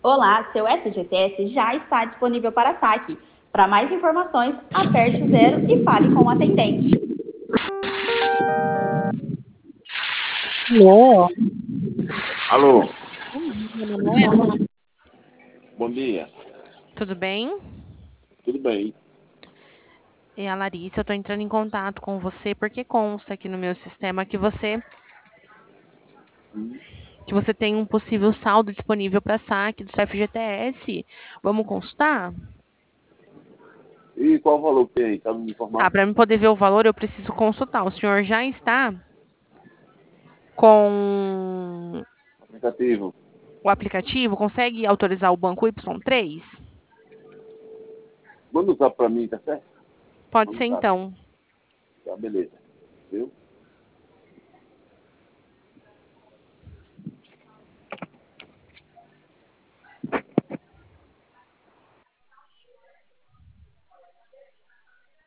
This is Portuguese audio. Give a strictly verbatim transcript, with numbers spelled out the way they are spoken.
Olá, seu S G T S já está disponível para saque. Para mais informações, aperte o zero e fale com o atendente. Alô? Alô, Bom dia, Manuel. bom dia. Tudo bem? Tudo bem? É a Larissa, eu tô entrando em contato com você porque consta aqui no meu sistema que você Hum. que você tem um possível saldo disponível para saque do seu F G T S. Vamos consultar? E qual o valor que tem aí? Sabe me Tá, informar? para mim poder ver o valor, eu preciso consultar. O senhor já está com Aplicativo. o aplicativo? Consegue autorizar o banco Y três? Manda usar para mim, tá certo? Pode Manda ser usar. então. Tá, beleza. Viu?